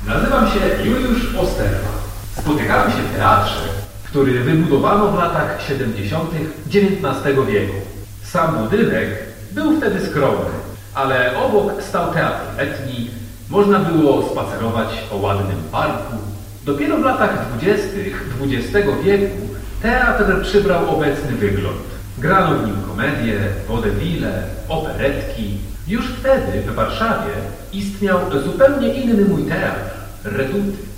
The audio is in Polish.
Nazywam się Juliusz Osterma. Spotykamy się w teatrze, który wybudowano w latach 70. XIX wieku. Sam budynek był wtedy skromny, ale obok stał teatr letni, można było spacerować po ładnym parku. Dopiero w latach 20. XX wieku teatr przybrał obecny wygląd. Grano w nim komedie, vaudeville, operetki. Już wtedy w Warszawie istniał zupełnie inny mój teatr, Reduty.